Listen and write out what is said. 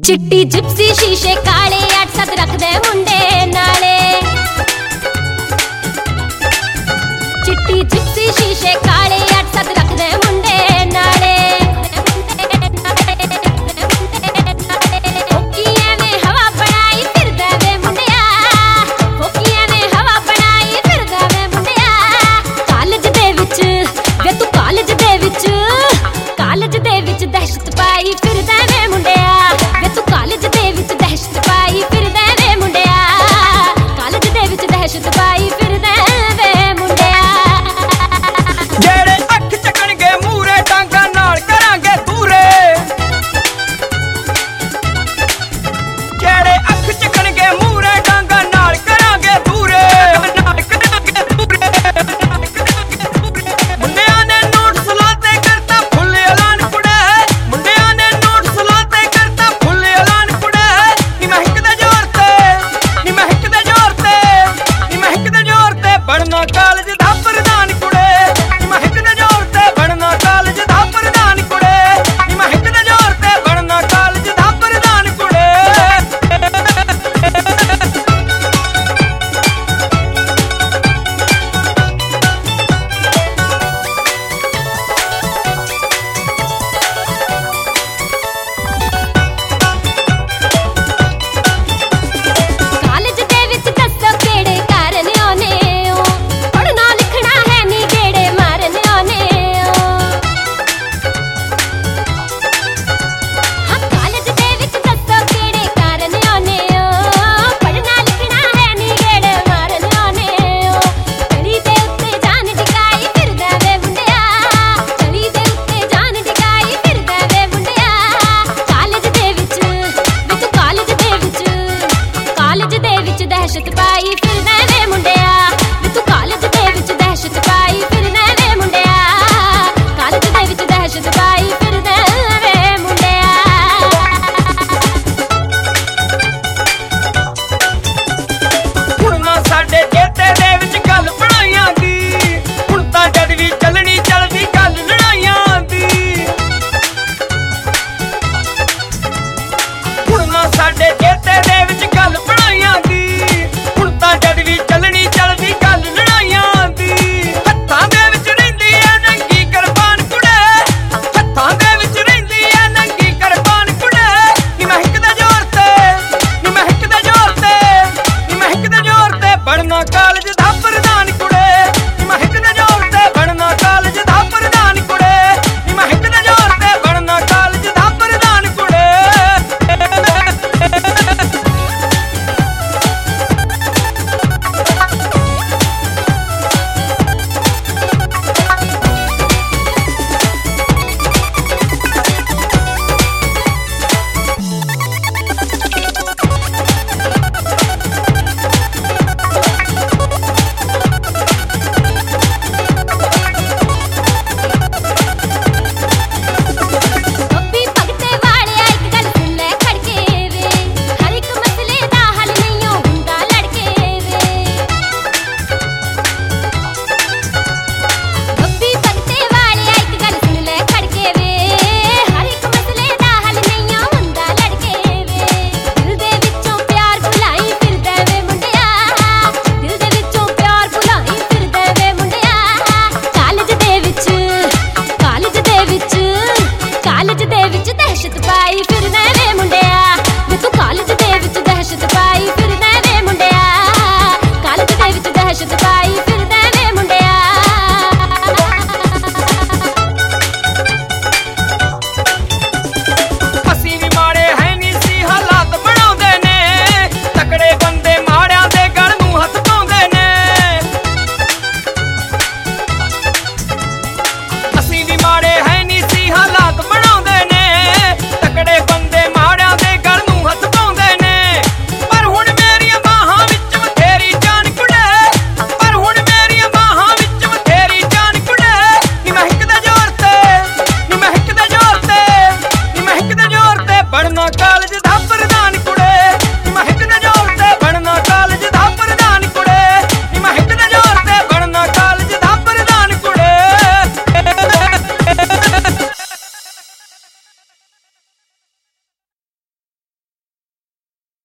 चिट्टी जिप्सी शीशे काले 8-7 रखदे मुंडे नाले। चिट्टी जिप्सी शीशे काले 8-7 रखदे मुंडे नाले। फोकियां ने हवा बनाई फिरदा वे मुंडिया, फोकियां ने हवा बनाई फिरदा वे मुंडिया। कालेज दे विच वे तू कालेज दे विच, कालेज दे विच दहशत पाई फिरदा वे मुंडिया। कालेज दे विच दहशत पाई फिरदा वे मुंडिया, कालेज दे विच दहशत पाई फिरदा वे मुंडिया। जेड़े अख चकणगे मूरे डांगा नाल करांगे दूरे, जेड़े अख चकणगे मूरे डांगा नाल करांगे दूरे, नाल करांगे दूरे। मुंडिया ने नोट सलाते करता फुल ऐलान कुड़े, मुंडिया ने नोट सलाते करता फुल ऐलान कुड़े। नी महक दे जोर ते, नी महक दे जोर ते, नी महक दे जोर ते बनना कालेज दा प्रधान कुड़े। नी महक दे जोर ते बनना कालेज दा प्रधान कुड़े, नी महक दे जोर ते बनना कालेज दा प्रधान कुड़े। कालेज दे विच दस्सो केड़े कारण आने ओ, पढ़ना लिखना है नी गेड़े मारने आने ओ। हाँ कालेज दे विच दस्सो केड़े कारण आने ओ, पढ़ना लिखना है नी गेड़े मारने आने ओ। चली दे उत्ते जान टिकाई फिरदा वे मुंडिया, चली दे उत्ते जान टिकाई फिरदा वे मुंडिया। कालेज दे विच वे तू कालेज दे विच, कालेज दे विच दहशत पाई फिरदा वे मुंडिया। वे तू कालेज दे विच दहशत पाई फिरदा वे मुंडिया, कालेज दे विच दहशत पाई फिरदा वे मुंडिया। ਹੁਣ ਨਾ ਸਾਡੇ ਚੇਤੇ ਦੇ ਵਿੱਚ ਗੱਲ ਬਣਾਈਆਂ ਦੀ, ਹੁਣ ਤਾਂ ਜਦ ਵੀ ਚੱਲਣੀ ਚੱਲਦੀ ਗੱਲ ਲੜਾਈਆਂ ਦੀ। ਹੁਣ ਨਾ ਸਾਡੇ ਚੇਤੇ ਦੇ ਵਿੱਚ ਗੱਲ ਬਣਾਈਆਂ ਦੀ, ਹੁਣ ਤਾਂ ਜਦ ਵੀ ਚੱਲਣੀ ਚੱਲਦੀ ਗੱਲ ਲੜਾਈਆਂ ਦੀ। ਹੱਥਾਂ ਦੇ ਵਿੱਚ ਰਹਿੰਦੀ ਐ ਨੰਗੀ ਕੁਰਬਾਨ ਕੁੜੇ, ਹੱਥਾਂ ਦੇ ਵਿੱਚ ਰਹਿੰਦੀ ਐ ਨੰਗੀ ਕੁਰਬਾਨ ਕੁੜੇ। ਨੀ ਮਹਿਕ ਦੇ ਜ਼ੋਰ ਤੇ, ਨੀ ਮਹਿਕ ਦੇ ਜ਼ੋਰ ਤੇ, ਨੀ ਮਹਿਕ ਦੇ ਜ਼ੋਰ ਤੇ ਬਣਨਾ ਕਾਲਜ ਦਾ ਪ੍ਰਧਾਨ ਕੁੜੇ। ਨੀ ਮਹਿਕ ਦੇ ਜ਼ੋਰ ਤੇ ਬਣਨਾ ਕਾਲਜ ਦਾ ਪ੍ਰਧਾਨ ਕੁੜੇ, ਨੀ ਮਹਿਕ ਦੇ ਜ਼ੋਰ ਤੇ ਬਣਨਾ ਕਾਲਜ ਦਾ ਪ੍ਰਧਾਨ ਕੁੜੇ। ਬੱਬੀ ਭਗਤੇ ਵਾਲਿਆ ਇੱਕ ਗੱਲ ਸੁਣ ਲੈ ਖੜਕੇ ਵੇ, ਹਰ ਇੱਕ ਮਸਲੇ ਦਾ ਹੱਲ ਨਹੀਂ ਓ ਹੁੰਦਾ ਲੜਕੇ ਵੇ। ਬੱਬੀ ਭਗਤੇ ਵਾਲਿਆ ਇੱਕ ਗੱਲ ਸੁਣ ਲੈ ਖੜਕੇ ਵੇ, ਹਰ ਇੱਕ ਮਸਲੇ ਦਾ ਹੱਲ ਨਹੀਂ ਓ ਹੁੰਦਾ ਲੜਕੇ ਵੇ। ਦਿਲ ਦੇ ਵਿੱਚੋਂ ਪਿਆਰ ਭੁਲਾਈ ਫਿਰਦਾ ਵੇ ਮੁੰਡਿਆ, ਦਿਲ ਦੇ ਵਿੱਚੋਂ ਪਿਆਰ ਭੁਲਾਈ ਫਿਰਦਾ ਵੇ ਮੁੰਡਿਆ। ਕਾਲਜ ਦੇ ਵਿੱਚ, ਕਾਲਜ ਦੇ ਵਿੱਚ, ਕਾਲਜ ਦੇ ਵਿੱਚ ਦਹਿਸ਼ਤ ਪਾਈ ਫਿਰਦਾ ਵੇ ਮੁੰਡਿਆ। ਵੇ ਤੂੰ ਕਾਲਜ ਦੇ ਵਿੱਚ ਦਹਿਸ਼ਤ ਪਾਈ ਫਿਰਦਾ ਵੇ ਮੁੰਡਿਆ, ਕਾਲਜ ਦੇ ਵਿੱਚ ਦਹਿਸ਼ਤ ਪਾਈ ਫਿਰਦਾ ਵੇ ਮੁੰਡਿਆ। ਅਸੀਂ ਵੀ ਮਾੜੇ ਹੈ ਨਹੀਂ ਸੀ ਹਾਲਾਤ ਬਣਾਉਂਦੇ ਨੇ, ਤਕੜੇ ਬੰਦੇ ਮਾੜਿਆਂ ਦੇ ਗਲ ਨੂੰ ਹੱਥ ਪਾਉਂਦੇ ਨੇ। ਅਸੀਂ ਵੀ ਮਾੜੇ ਹੈ ਨਹੀਂ ਸੀ ਹਾਲਾਤ ਬਣਾਉਂਦੇ ਨੇ, ਤਕੜੇ ਬੰਦੇ ਮਾੜਿਆਂ ਦੇ ਗਲ ਨੂੰ ਹੱਥ ਪਾਉਂਦੇ ਨੇ। ਪਰ ਹੁਣ ਮੇਰੀਆਂ ਬਾਹਾਂ ਵਿੱਚ ਬਥੇਰੀ ਜਾਨ ਕੁੜੇ, ਪਰ ਹੁਣ ਮੇਰੀਆਂ ਬਾਹਾਂ ਵਿੱਚ ਬਥੇਰੀ ਜਾਨ ਕੁੜੇ। ਨੀ ਮਹਿਕ ਦੇ ਜ਼ੋਰ ਤੇ, ਨੀ ਮਹਿਕ ਦੇ ਜ਼ੋਰ ਤੇ, ਨੀ ਮਹਿਕ ਦੇ ਜ਼ੋਰ ਤੇ ਬਣਨਾ ਕਾਲਜ